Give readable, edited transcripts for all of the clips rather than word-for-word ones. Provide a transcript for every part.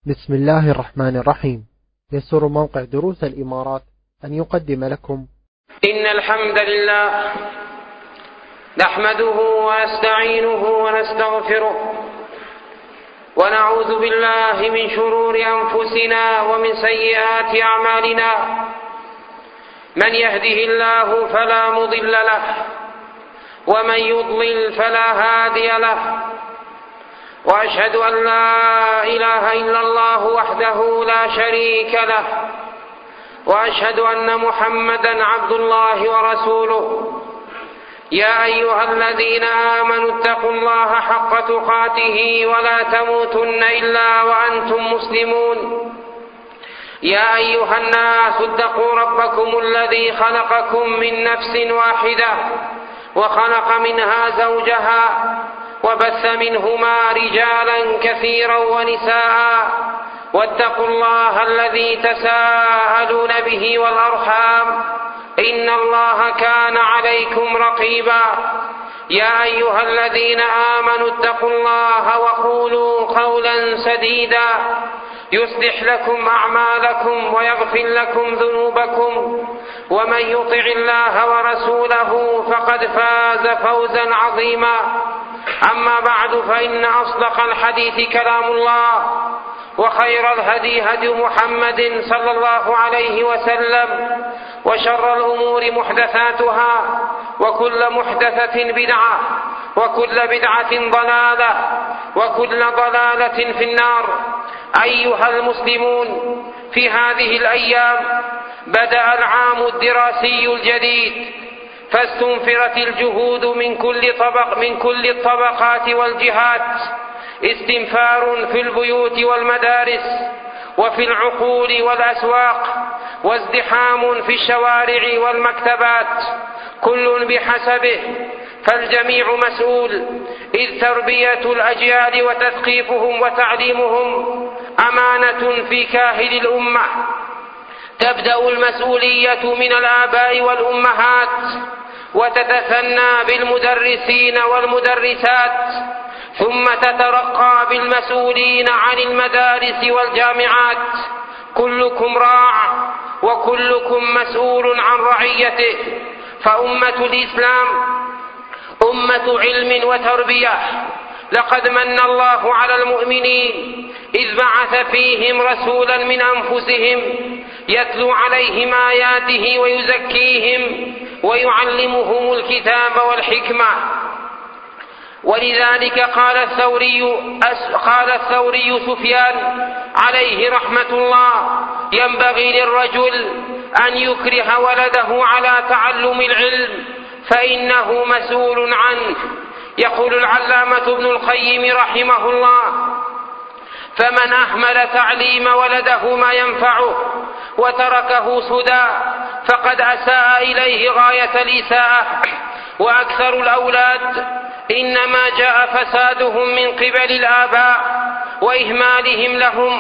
بسم الله الرحمن الرحيم. يسر موقع دروس الإمارات أن يقدم لكم إن الحمد لله نحمده ونستعينه ونستغفره ونعوذ بالله من شرور أنفسنا ومن سيئات أعمالنا. من يهده الله فلا مضل له ومن يضلل فلا هادي له، وأشهد أن لا إله إلا الله وحده لا شريك له، وأشهد أن محمدا عبد الله ورسوله. يا أيها الذين آمنوا اتقوا الله حق تقاته ولا تموتن إلا وأنتم مسلمون. يا أيها الناس اتقوا ربكم الذي خلقكم من نفس واحدة وخلق منها زوجها وبث منهما رجالا كثيرا ونساء، واتقوا الله الذي تساءلون به والأرحام إن الله كان عليكم رقيبا. يا أيها الذين آمنوا اتقوا الله وقولوا قولا سديدا يصلح لكم أعمالكم ويغفر لكم ذنوبكم، ومن يطع الله ورسوله فقد فاز فوزا عظيما. أما بعد، فإن أصدق الحديث كلام الله، وخير الهدي هدي محمد صلى الله عليه وسلم، وشر الأمور محدثاتها، وكل محدثة بدعة، وكل بدعة ضلالة، وكل ضلالة في النار. أيها المسلمون، في هذه الأيام بدأ العام الدراسي الجديد، فاستنفرت الجهود من كل الطبقات والجهات، استنفار في البيوت والمدارس وفي العقول والأسواق، وازدحام في الشوارع والمكتبات، كل بحسبه، فالجميع مسؤول، إذ تربية الأجيال وتثقيفهم وتعليمهم أمانة في كاهل الأمة. تبدأ المسؤولية من الآباء والأمهات، وتتثنى بالمدرسين والمدرسات، ثم تترقى بالمسؤولين عن المدارس والجامعات. كلكم راع وكلكم مسؤول عن رعيته. فأمة الإسلام أمة علم وتربية. لقد من الله على المؤمنين إذ بعث فيهم رسولا من أنفسهم يتلو عليهم آياته ويزكيهم ويعلمهم الكتاب والحكمة. ولذلك قال الثوري سفيان عليه رحمة الله: ينبغي للرجل أن يكره ولده على تعلم العلم فإنه مسؤول عنه. يقول العلامة ابن القيم رحمه الله: فمن أهمل تعليم ولده ما ينفعه وتركه سدى فقد أساء إليه غاية الإساءة. وأكثر الأولاد إنما جاء فسادهم من قبل الآباء وإهمالهم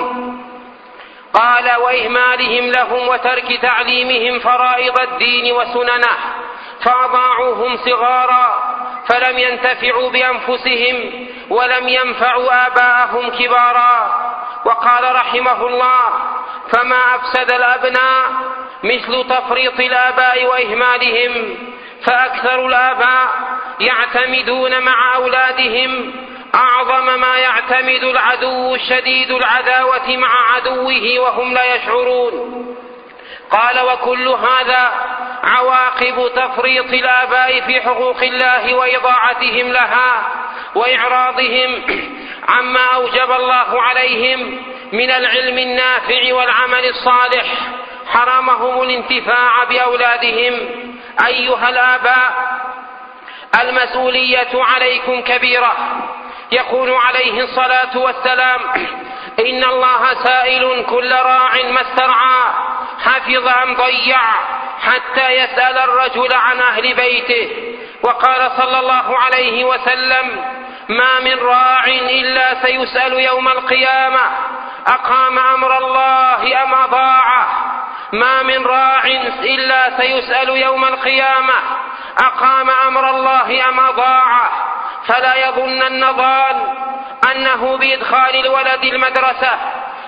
لهم وترك تعليمهم فرائض الدين وسننه، فأضاعوهم صغارا فلم ينتفعوا بأنفسهم ولم ينفعوا آباءهم كبارا. وقال رحمه الله: فما أفسد الأبناء مثل تفريط الآباء وإهمالهم، فأكثر الآباء يعتمدون مع أولادهم أعظم ما يعتمد العدو الشديد العداوة مع عدوه وهم لا يشعرون. قال: وكل هذا عواقب تفريط الآباء في حقوق الله وإضاعتهم لها وإعراضهم عما أوجب الله عليهم من العلم النافع والعمل الصالح. حرمهم الانتفاع بأولادهم. أيها الآباء، المسؤولية عليكم كبيرة. يقول عليه الصلاة والسلام: إن الله سائل كل راع ما استرعى حفظ أم ضيع حتى يسأل الرجل عن أهل بيته. وقال صلى الله عليه وسلم: ما من راع إلا سيسأل يوم القيامة أقام أمر الله أم أضاعه. ما من راع إلا سيسأل يوم القيامة أقام أمر الله أم أضاعه. فلا يظن النظان أنه بإدخال الولد المدرسة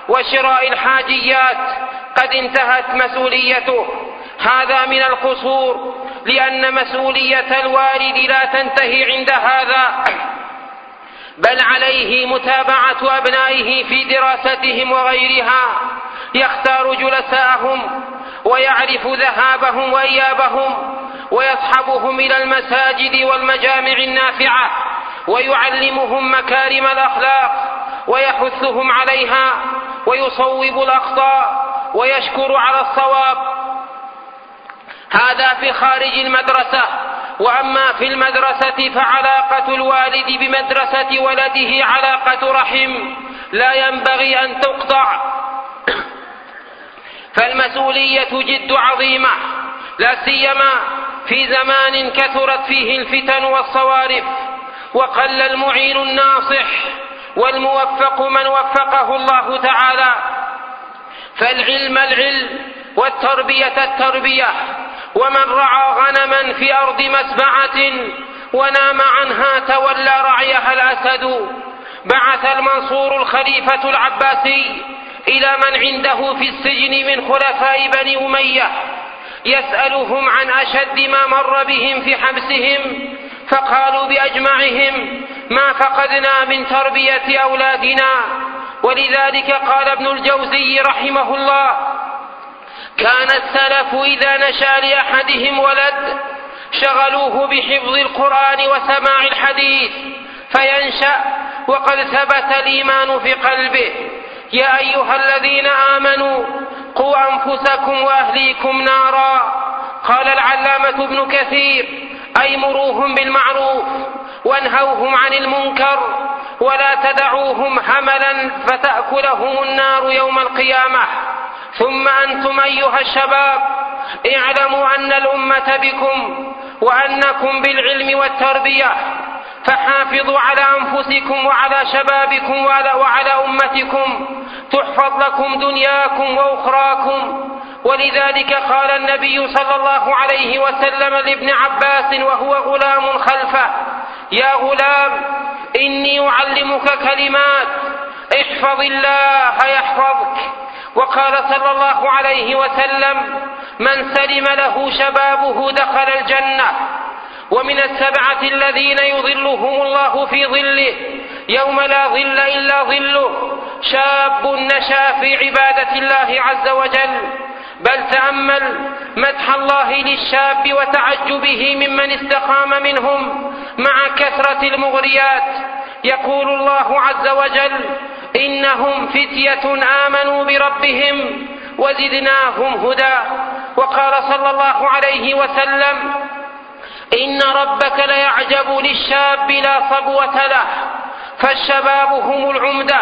وشراء الحاجيات قد انتهت مسؤوليته. هذا من القصور، لأن مسؤولية الوالد لا تنتهي عند هذا، بل عليه متابعة أبنائه في دراستهم وغيرها، يختار جلساءهم ويعرف ذهابهم وإيابهم، ويصحبهم إلى المساجد والمجامع النافعة، ويعلمهم مكارم الأخلاق ويحثهم عليها، ويصوب الأخطاء ويشكر على الصواب. هذا في خارج المدرسة. وأما في المدرسة فعلاقة الوالد بمدرسة ولده علاقة رحم لا ينبغي أن تقطع، فالمسؤولية جد عظيمة، لا سيما في زمان كثرت فيه الفتن والصوارف، وقل المعين الناصح والموفق من وفقه الله تعالى. فالعلم العلم، والتربية التربية. ومن رعى غنما في أرض مسبعة ونام عنها تولى رعيها الأسد. بعث المنصور الخليفة العباسي إلى من عنده في السجن من خلفاء بني أمية يسألهم عن أشد ما مر بهم في حبسهم، فقالوا بأجمعهم: ما فقدنا من تربية أولادنا. ولذلك قال ابن الجوزي رحمه الله: كان السلف إذا نشأ لأحدهم ولد شغلوه بحفظ القرآن وسماع الحديث فينشأ وقد ثبت الإيمان في قلبه. يا أيها الذين آمنوا قوا أنفسكم وأهليكم نارا. قال العلامة ابن كثير: أي مروهم بالمعروف وانهوهم عن المنكر، ولا تدعوهم هملا فتأكلهم النار يوم القيامة. ثم أنتم أيها الشباب اعلموا أن الأمة بكم وأنكم بالعلم والتربية، فحافظوا على أنفسكم وعلى شبابكم وعلى أمتكم تحفظ لكم دنياكم وأخراكم. ولذلك قال النبي صلى الله عليه وسلم لابن عباس وهو غلام خلفه: يا غلام إني أعلمك كلمات احفظ الله يحفظك. وقال صلى الله عليه وسلم: من سلم له شبابه دخل الجنة. ومن السبعة الذين يظلهم الله في ظله يوم لا ظل إلا ظله: شاب نشأ في عبادة الله عز وجل. بل تأمل مدح الله للشاب وتعجبه ممن استقام منهم مع كثرة المغريات. يقول الله عز وجل: إنهم فتية آمنوا بربهم وزدناهم هدى. وقال صلى الله عليه وسلم: إن ربك ليعجب للشاب لا صبوة له. فالشباب هم العمدة،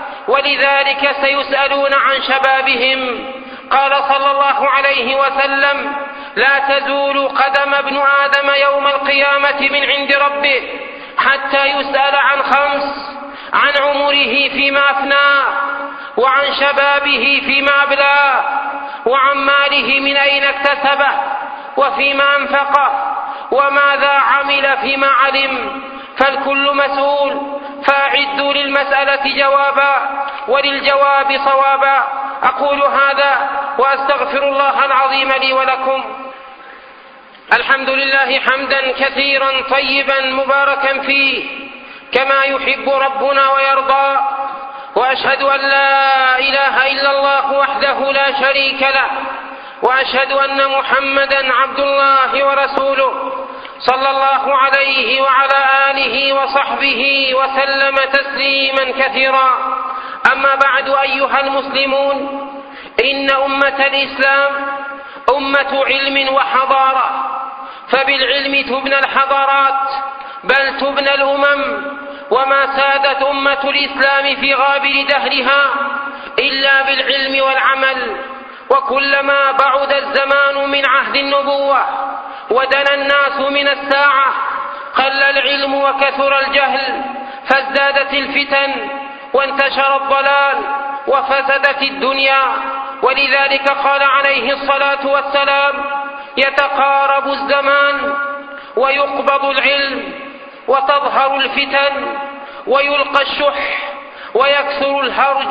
ولذلك سيسألون عن شبابهم. قال صلى الله عليه وسلم: لا تزول قدم ابن آدم يوم القيامة من عند ربه حتى يسأل عن 5: عن عمره فيما أفناه، وعن شبابه فيما أبلاه، وعن ماله من أين اكتسبه، وفيما أنفقه، وماذا عمل فيما علم. فالكل مسؤول، فأعدوا للمسألة جوابا وللجواب صوابا. أقول هذا وأستغفر الله العظيم لي ولكم. الحمد لله حمدا كثيرا طيبا مباركا فيه كما يحب ربنا ويرضى. وأشهد أن لا إله إلا الله وحده لا شريك له، وأشهد أن محمدا عبد الله ورسوله صلى الله عليه وعلى آله وصحبه وسلم تسليما كثيرا. أما بعد أيها المسلمون، إن أمة الإسلام أمة علم وحضارة، فبالعلم تبنى الحضارات بل تبنى الأمم. وما سادت أمة الإسلام في غابر دهرها إلا بالعلم والعمل. وكلما بعد الزمان من عهد النبوة ودنا الناس من الساعة قل العلم وكثر الجهل، فازدادت الفتن وانتشر الضلال وفسدت الدنيا. ولذلك قال عليه الصلاة والسلام: يتقارب الزمان ويقبض العلم وتظهر الفتن ويلقى الشح ويكثر الهرج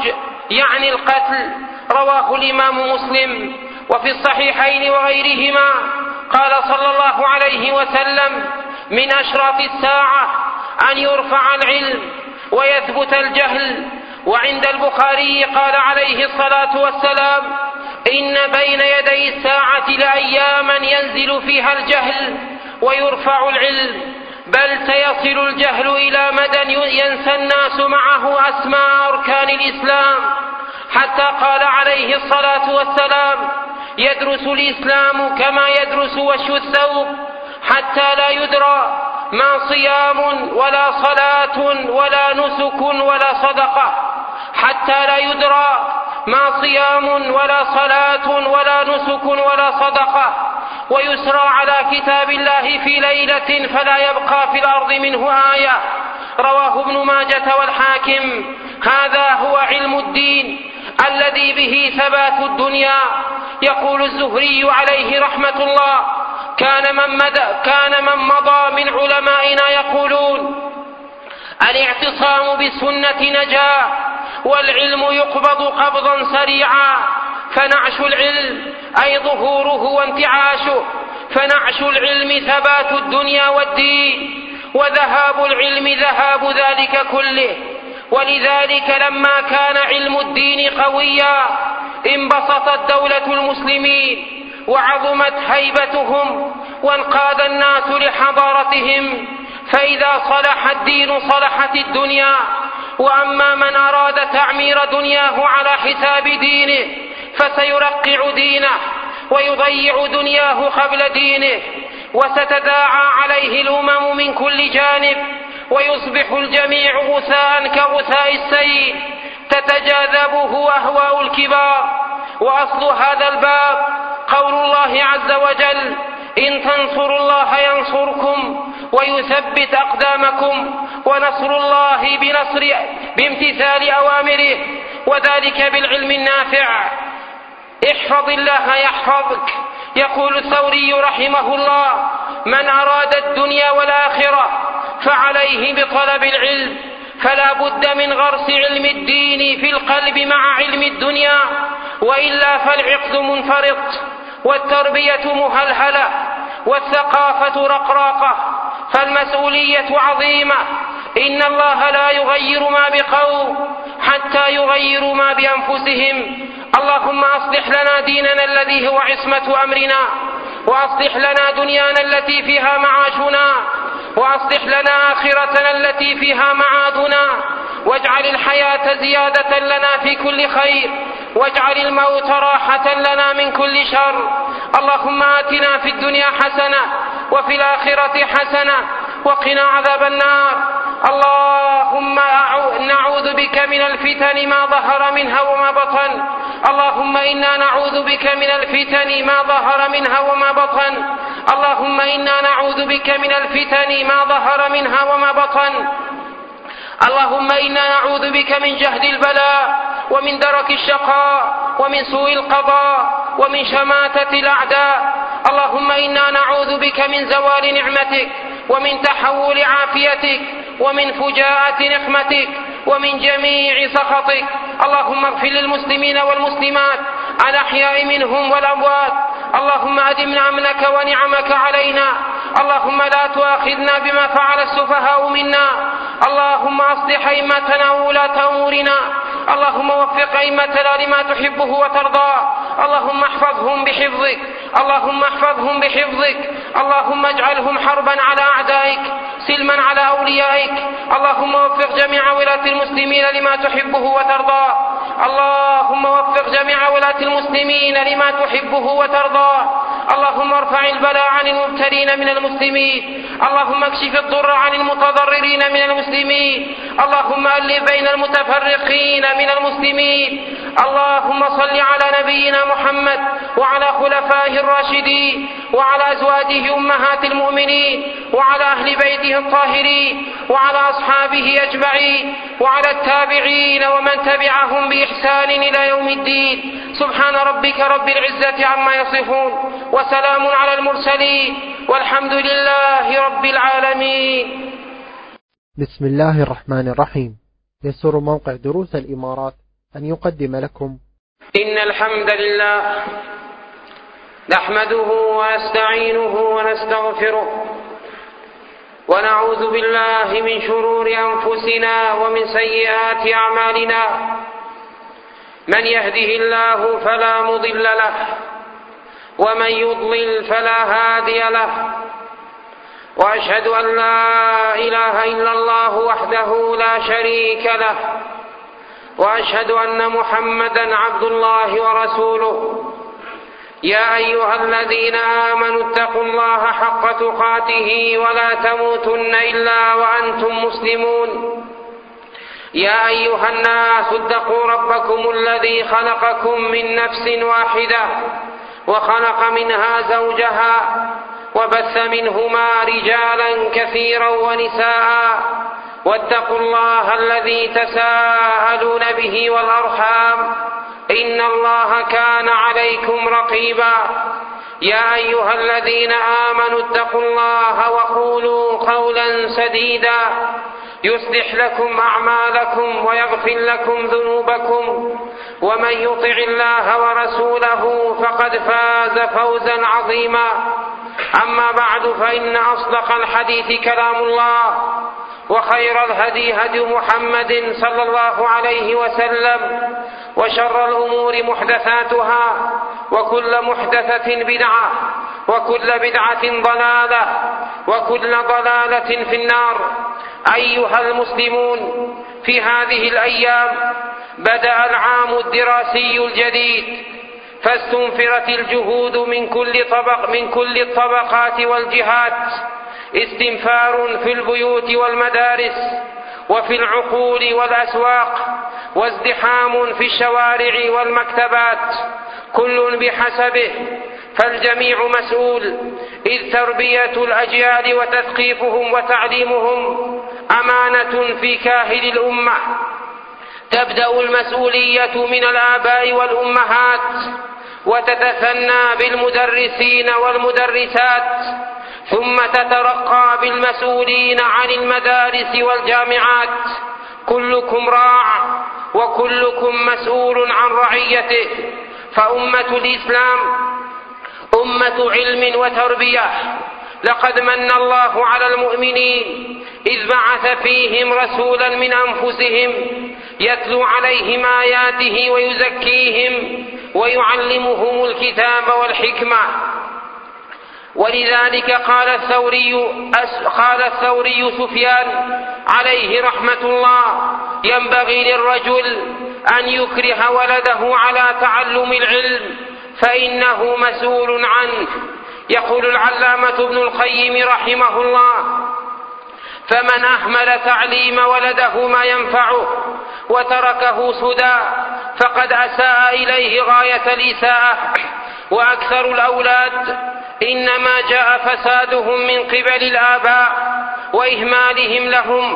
يعني القتل. رواه الإمام مسلم. وفي الصحيحين وغيرهما قال صلى الله عليه وسلم: من أشراط الساعة أن يرفع العلم ويثبت الجهل. وعند البخاري قال عليه الصلاة والسلام: إن بين يدي الساعة لأياما ينزل فيها الجهل ويرفع العلم، بل سيصل الجهل إلى مدى ينسى الناس معه أسماء أركان الإسلام، حتى قال عليه الصلاة والسلام: يدرس الإسلام كما يدرس وش الثوب، حتى لا يدرى ما صيام ولا صلاة ولا نسك ولا صدقة، حتى لا يدرى ما صيام ولا صلاة ولا نسك ولا صدقة، ويسرى على كتاب الله في ليلة فلا يبقى في الأرض منه آية. رواه ابن ماجة والحاكم. هذا هو علم الدين الذي به ثبات الدنيا. يقول الزهري عليه رحمة الله: كان من مضى من علمائنا يقولون: الاعتصام بالسنة نجاة، والعلم يقبض قبضا سريعا. فنعش العلم أي ظهوره وانتعاشه، فنعش العلم ثبات الدنيا والدين، وذهاب العلم ذهاب ذلك كله. ولذلك لما كان علم الدين قويا انبسطت دولة المسلمين وعظمت هيبتهم وانقاد الناس لحضارتهم، فإذا صلح الدين صلحت الدنيا. وأما من أراد تعمير دنياه على حساب دينه فسيرقع دينه ويضيع دنياه قبل دينه، وستداعى عليه الأمم من كل جانب، ويصبح الجميع غثاء كغثاء السيل تتجاذبه أهواء الكبار. وأصل هذا الباب قول الله عز وجل: إن تنصروا الله ينصركم ويثبت أقدامكم. ونصر الله بامتثال أوامره، وذلك بالعلم النافع. احفظ الله يحفظك. يقول الثوري رحمه الله: من أراد الدنيا والآخرة فعليه بطلب العلم، فلا بد من غرس علم الدين في القلب مع علم الدنيا، وإلا فالعقد منفرط، والتربية مهلهلة، والثقافة رقراقة، فالمسؤولية عظيمة. إن الله لا يغير ما بقوم حتى يغيروا ما بأنفسهم. اللهم أصلح لنا ديننا الذي هو عصمة أمرنا، وأصلح لنا دنيانا التي فيها معاشنا، وأصلح لنا آخرتنا التي فيها معادنا، واجعل الحياة زيادة لنا في كل خير، واجعل الموت راحة لنا من كل شر. اللهم آتنا في الدنيا حسنة وفي الآخرة حسنة وقنا عذاب النار. اللهم نعوذ بك من الفتن ما ظهر منها وما بطن. اللهم إنا نعوذ بك من الفتن ما ظهر منها وما بطن. اللهم إنا نعوذ بك من الفتن ما ظهر منها وما بطن. اللهم إنا نعوذ بك من جهد البلاء ومن درك الشقاء ومن سوء القضاء ومن شماتة الأعداء. اللهم إنا نعوذ بك من زوال نعمتك ومن تحول عافيتك ومن فجاءة نقمتك ومن جميع سخطك. اللهم اغفر للمسلمين والمسلمات الأحياء منهم والأموات. اللهم أدمنا أمنك ونعمك علينا. اللهم لا تؤاخذنا بما فعل السفهاء منا. اللهم أصلح أئمتنا وولاة أمورنا. اللهم وفق أئمتنا لما تحبه وترضاه. اللهم احفظهم بحفظك. اللهم احفظهم بحفظك. اللهم اجعلهم حربا على أعدائك سلما على أوليائك. اللهم وفق جميع ولاة المسلمين لما تحبه وترضاه. اللهم وفق جميع ولاة المسلمين لما تحبه وترضاه. اللهم ارفع البلاء عن المبتلين من المسلمين. اللهم اكشف الضر عن المتضررين من المسلمين. اللهم ألف بين المتفرقين من المسلمين. اللهم صل على نبينا محمد وعلى خلفائه الراشدين وعلى أزواجه أمهات المؤمنين وعلى أهل بيته الطاهرين وعلى أصحابه أجمعين وعلى التابعين ومن تبعهم بإحسان إلى يوم الدين. سبحان ربك رب العزة عما يصفون وسلام على المرسلين والحمد لله رب العالمين. بسم الله الرحمن الرحيم. يسر موقع دروس الإمارات أن يقدم لكم. إن الحمد لله نحمده ونستعينه ونستغفره ونعوذ بالله من شرور أنفسنا ومن سيئات أعمالنا. من يهده الله فلا مضل له ومن يضلل فلا هادي له، وأشهد أن لا إله إلا الله وحده لا شريك له، وأشهد أن محمدا عبد الله ورسوله. يا أيها الذين آمنوا اتقوا الله حق تقاته ولا تموتن إلا وأنتم مسلمون. يا أيها الناس اتقوا ربكم الذي خلقكم من نفس واحدة وخلق منها زوجها وبث منهما رجالا كثيرا ونساء، واتقوا الله الذي تساءلون به والأرحام إن الله كان عليكم رقيبا. يا أيها الذين آمنوا اتقوا الله وقولوا قولا سديدا يصلح لكم أعمالكم ويغفر لكم ذنوبكم، ومن يطع الله ورسوله فقد فاز فوزا عظيما. أما بعد، فإن أصدق الحديث كلام الله، وخير الهدي هدي محمد صلى الله عليه وسلم، وشر الأمور محدثاتها، وكل محدثة بدعة، وكل بدعة ضلالة، وكل ضلالة في النار. أيها المسلمون، في هذه الأيام بدأ العام الدراسي الجديد، فاستنفرت الجهود من كل الطبقات والجهات، استنفار في البيوت والمدارس وفي العقول والأسواق، وازدحام في الشوارع والمكتبات، كل بحسبه، فالجميع مسؤول، إذ تربية الأجيال وتثقيفهم وتعليمهم أمانة في كاهل الأمة. تبدأ المسؤولية من الآباء والأمهات، وتتثنى بالمدرسين والمدرسات، ثم تترقى بالمسؤولين عن المدارس والجامعات. كلكم راع وكلكم مسؤول عن رعيته. فأمة الإسلام أمة علم وتربية. لقد من الله على المؤمنين إذ بعث فيهم رسولا من أنفسهم يتلو عليهم آياته ويزكيهم ويعلمهم الكتاب والحكمة. ولذلك قال الثوري سفيان عليه رحمة الله: ينبغي للرجل أن يكره ولده على تعلم العلم فإنه مسؤول عنه. يقول العلامة ابن القيم رحمه الله: فمن أهمل تعليم ولده ما ينفعه وتركه سدى فقد أساء إليه غاية الإساءة. وأكثر الأولاد إنما جاء فسادهم من قبل الآباء وإهمالهم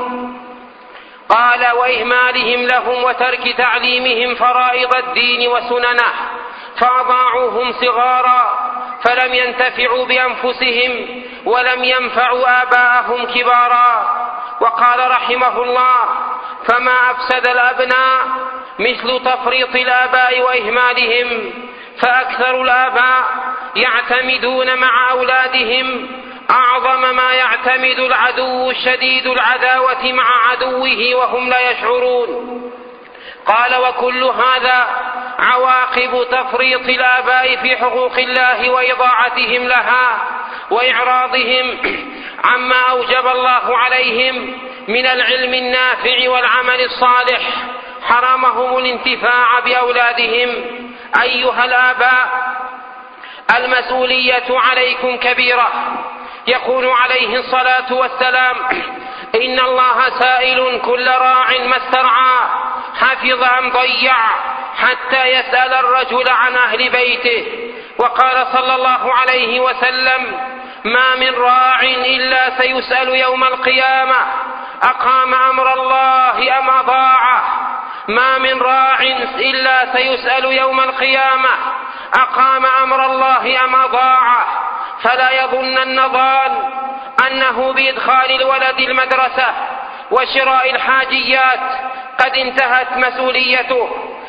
لهم وترك تعليمهم فرائض الدين وسننه، فأضاعوهم صغارا فلم ينتفعوا بأنفسهم ولم ينفعوا آباءهم كبارا. وقال رحمه الله: فما أفسد الأبناء مثل تفريط الآباء وإهمالهم، فأكثر الآباء يعتمدون مع أولادهم أعظم ما يعتمد العدو الشديد العداوة مع عدوه وهم لا يشعرون. قال: وكل هذا عواقب تفريط الآباء في حقوق الله وإضاعتهم لها وإعراضهم عما أوجب الله عليهم من العلم النافع والعمل الصالح. حرمهم الانتفاع بأولادهم. أيها الآباء، المسؤولية عليكم كبيرة. يقول عليه الصلاة والسلام: إن الله سائل كل راع ما استرعى حفظ أم ضيع حتى يسأل الرجل عن أهل بيته. وقال صلى الله عليه وسلم: ما من راع إلا سيسأل يوم القيامة أقام أمر الله أم أضاعه. ما من راع إلا سيسأل يوم القيامة أقام أمر الله أم أضاعه. فلا يظنن ضال أنه بإدخال الولد المدرسة وشراء الحاجيات قد انتهت مسؤوليته،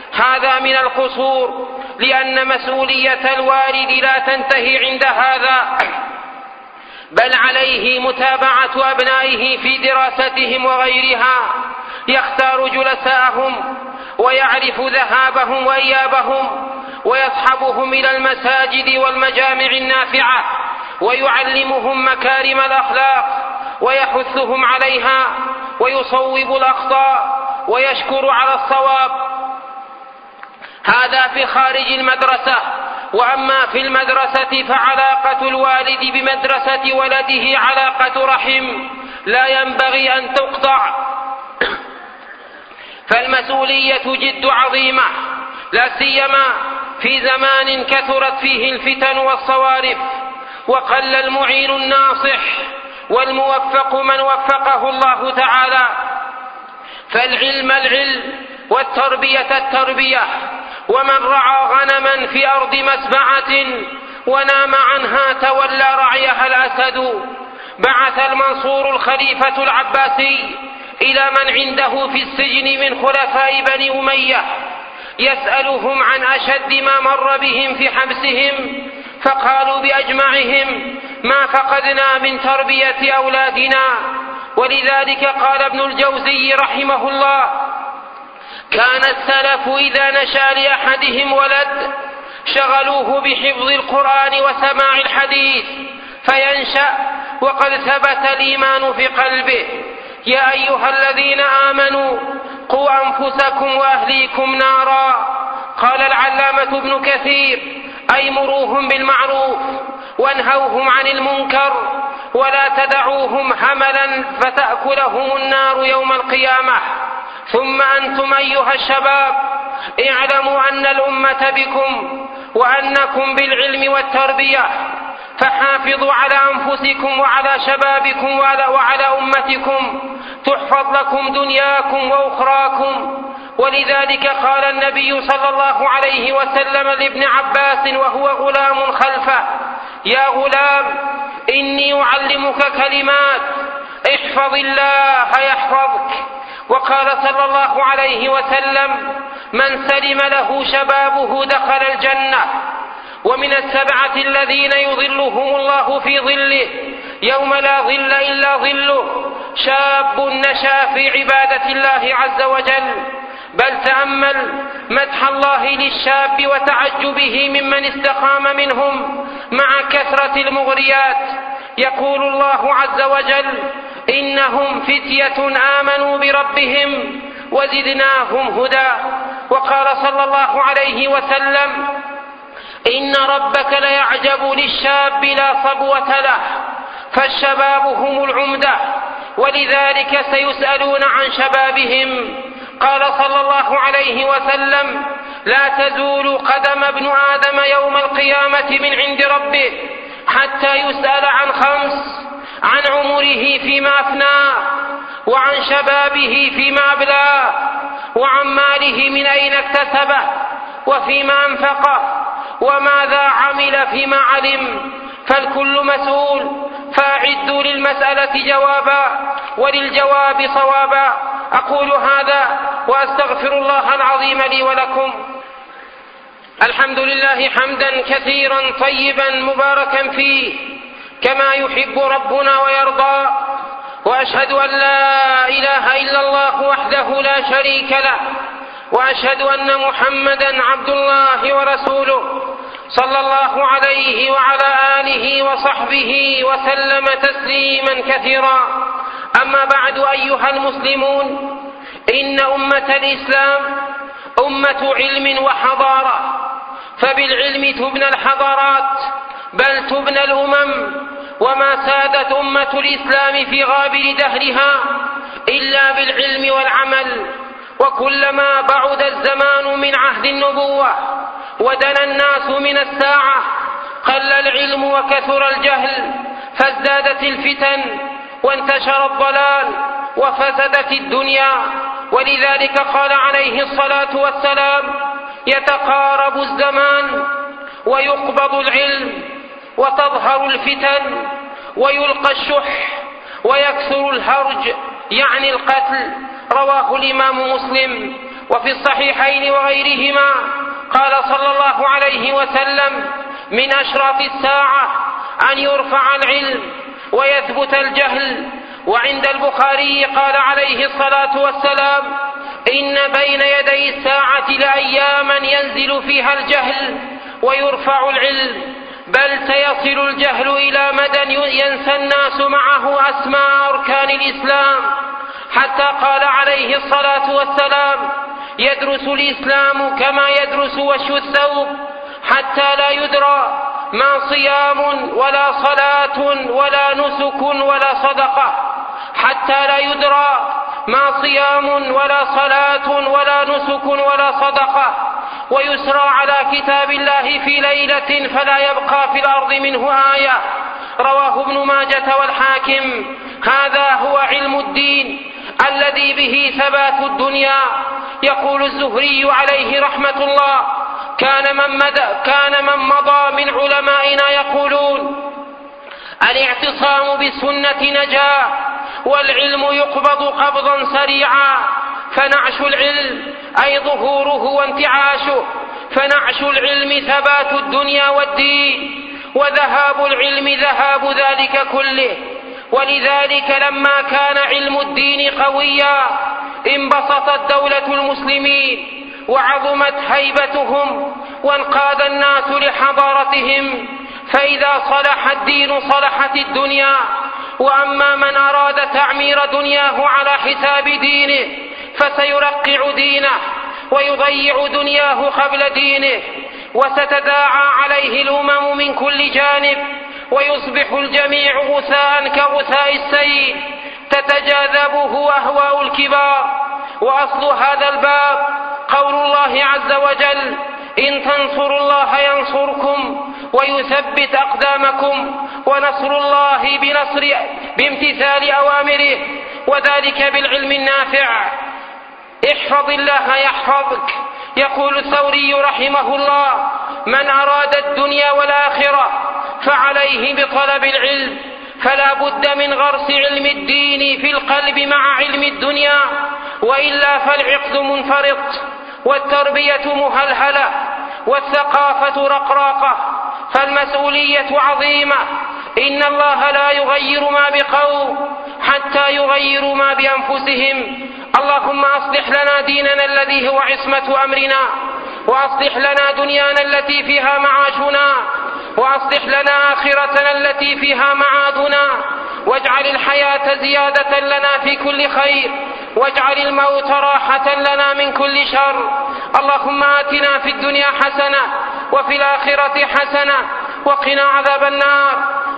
هذا من القصور، لأن مسؤولية الوالد لا تنتهي عند هذا، بل عليه متابعة أبنائه في دراستهم وغيرها، يختار جلساءهم ويعرف ذهابهم وإيابهم، ويصحبهم إلى المساجد والمجامع النافعة، ويعلمهم مكارم الأخلاق ويحثهم عليها، ويصوب الأخطاء ويشكر على الصواب. هذا في خارج المدرسة. وأما في المدرسة فعلاقة الوالد بمدرسة ولده علاقة رحم لا ينبغي أن تقطع، فالمسؤولية جد عظيمة، لا سيما في زمان كثرت فيه الفتن والصوارف، وقل المعين الناصح والموفق من وفقه الله تعالى. فالعلم العلم، والتربية التربية، ومن رعى غنما في أرض مسبعة ونام عنها تولى رعيها الأسد. بعث المنصور الخليفة العباسي إلى من عنده في السجن من خلفاء بني أمية يسألهم عن أشد ما مر بهم في حبسهم، فقالوا بأجمعهم: ما فقدنا من تربية أولادنا. ولذلك قال ابن الجوزي رحمه الله: كان السلف إذا نشأ لأحدهم ولد شغلوه بحفظ القرآن وسماع الحديث فينشأ وقد ثبت الإيمان في قلبه. يا أيها الذين آمنوا قوا أنفسكم وأهليكم نارا. قال العلامة ابن كثير: أي مروهم بالمعروف وانهوهم عن المنكر، ولا تدعوهم هملا فتأكلهم النار يوم القيامة. ثم أنتم أيها الشباب اعلموا أن الأمة بكم وأنكم بالعلم والتربية، فحافظوا على أنفسكم وعلى شبابكم وعلى أمتكم تحفظ لكم دنياكم وأخراكم. ولذلك قال النبي صلى الله عليه وسلم لابن عباس وهو غلام خلفه: يا غلام إني أعلمك كلمات احفظ الله يحفظك. وقال صلى الله عليه وسلم: من سلم له شبابه دخل الجنة. ومن السبعة الذين يظلهم الله في ظله يوم لا ظل إلا ظله: شاب نشأ في عبادة الله عز وجل. بل تأمل مدح الله للشاب وتعجبه ممن استقام منهم مع كثرة المغريات. يقول الله عز وجل: إنهم فتية آمنوا بربهم وزدناهم هدى. وقال صلى الله عليه وسلم: إن ربك ليعجب للشاب لا صبوة له. فالشباب هم العمدة، ولذلك سيسألون عن شبابهم. قال صلى الله عليه وسلم: لا تزول قدم ابن آدم يوم القيامة من عند ربه حتى يسأل عن 5: عن عمره فيما أفناه، وعن شبابه فيما أبلاه، وعن ماله من أين اكتسبه، وفيما أنفقه، وماذا عمل فيما علم. فالكل مسؤول، فأعدوا للمسألة جوابا وللجواب صوابا. أقول هذا وأستغفر الله العظيم لي ولكم. الحمد لله حمدا كثيرا طيبا مباركا فيه كما يحب ربنا ويرضى، وأشهد أن لا إله إلا الله وحده لا شريك له، وأشهد أن محمدا عبد الله ورسوله صلى الله عليه وعلى آله وصحبه وسلم تسليما كثيرا. أما بعد أيها المسلمون، إن أمة الإسلام أمة علم وحضارة، فبالعلم تبنى الحضارات بل تبنى الأمم. وما سادت أمة الإسلام في غابر دهرها إلا بالعلم والعمل. وكلما بعد الزمان من عهد النبوة ودنا الناس من الساعة قل العلم وكثر الجهل، فازدادت الفتن وانتشر الضلال وفسدت الدنيا. ولذلك قال عليه الصلاة والسلام: يتقارب الزمان ويقبض العلم وتظهر الفتن ويلقى الشح ويكثر الهرج يعني القتل. رواه الإمام مسلم. وفي الصحيحين وغيرهما قال صلى الله عليه وسلم: من أشراط الساعة أن يرفع العلم ويثبت الجهل. وعند البخاري قال عليه الصلاة والسلام: إن بين يدي الساعة لأياما ينزل فيها الجهل ويرفع العلم، بل سيصل الجهل إلى مدى ينسى الناس معه أسماء أركان الإسلام، حتى قال عليه الصلاة والسلام: يدرس الإسلام كما يدرس وش الثوب، حتى لا يدرى ما صيام ولا صلاة ولا نسك ولا صدقة، حتى لا يدرى ما صيام ولا صلاة ولا نسك ولا صدقة، ويسرى على كتاب الله في ليلة فلا يبقى في الأرض منه آية. رواه ابن ماجة والحاكم. هذا هو علم الدين الذي به ثبات الدنيا. يقول الزهري عليه رحمة الله: كان من مضى من علمائنا يقولون: الاعتصام بالسنة نجاة، والعلم يقبض قبضا سريعا. فنعش العلم أي ظهوره وانتعاشه، فنعش العلم ثبات الدنيا والدين، وذهاب العلم ذهاب ذلك كله. ولذلك لما كان علم الدين قويا انبسطت دولة المسلمين وعظمت هيبتهم وانقاد الناس لحضارتهم، فإذا صلح الدين صلحت الدنيا. وأما من أراد تعمير دنياه على حساب دينه فسيرقع دينه ويضيع دنياه قبل دينه، وستداعى عليه الأمم من كل جانب، ويصبح الجميع غثاء كغثاء السيل تتجاذبه أهواء الكبار. وأصل هذا الباب قول الله عز وجل: إن تنصروا الله ينصركم ويثبت أقدامكم، ونصر الله بامتثال أوامره، وذلك بالعلم النافع. احفظ الله يحفظك. يقول الثوري رحمه الله: من أراد الدنيا والآخرة فعليه بطلب العلم، فلا بد من غرس علم الدين في القلب مع علم الدنيا، وإلا فالعقد منفرط، والتربية مهلهلة، والثقافة رقراقة، فالمسؤولية عظيمة. إن الله لا يغير ما بقوم حتى يغيروا ما بأنفسهم. اللهم أصلح لنا ديننا الذي هو عصمة أمرنا، وأصلح لنا دنيانا التي فيها معاشنا، وأصلح لنا آخرتنا التي فيها معادنا، واجعل الحياة زيادة لنا في كل خير، واجعل الموت راحة لنا من كل شر. اللهم آتنا في الدنيا حسنة وفي الآخرة حسنة وقنا عذاب النار.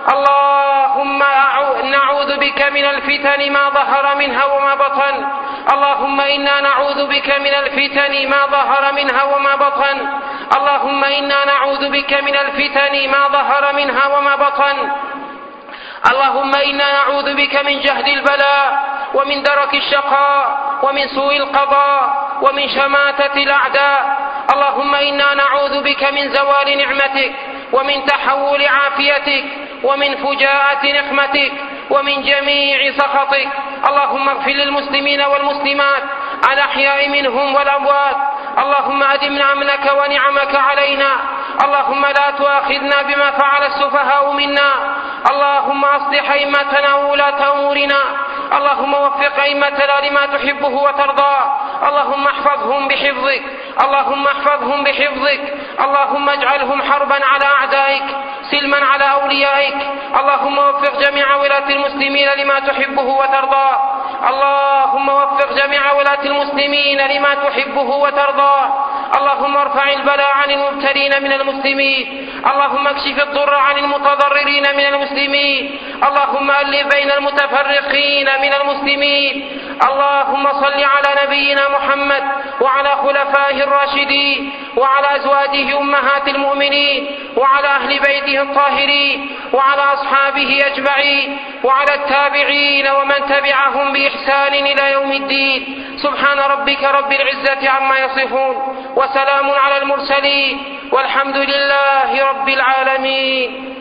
اللهم نعوذ بك من الفتن ما ظهر منها وما بطن. اللهم إنا نعوذ بك من الفتن ما ظهر منها وما بطن. اللهم إنا نعوذ بك من الفتن ما ظهر منها وما بطن. اللهم إنا نعوذ بك من جهد البلاء ومن درك الشقاء ومن سوء القضاء ومن شماتة الأعداء. اللهم إنا نعوذ بك من زوال نعمتك ومن تحول عافيتك ومن فجاءة نقمتك ومن جميع سخطك. اللهم اغفر للمسلمين والمسلمات الأحياء منهم والأموات. اللهم أدم أمنك ونعمك علينا. اللهم لا تؤاخذنا بما فعل السفهاء منا. اللهم أصلح أئمتنا وولاة أمورنا. اللهم وفق أئمتنا لما تحبه وترضاه. اللهم احفظهم بحفظك. اللهم احفظهم بحفظك. اللهم اجعلهم حربا على أعدائك سلما على أوليائك. اللهم وفق جميع ولاة المسلمين لما تحبه وترضاه. اللهم وفق جميع ولاة المسلمين لما تحبه وترضاه. اللهم ارفع البلاء عن المبتلين من المسلمين. اللهم اكشف الضر عن المتضررين من المسلمين. اللهم ألف بين المتفرقين من المسلمين. اللهم صل على نبينا محمد وعلى خلفائه الراشدين وعلى أزواجه أمهات المؤمنين وعلى أهل بيته الطاهرين وعلى أصحابه أجمعين وعلى التابعين ومن تبعهم بإحسان إلى يوم الدين. سبحان ربك رب العزة عما يصفون، وسلام على المرسلين، والحمد لله رب العالمين.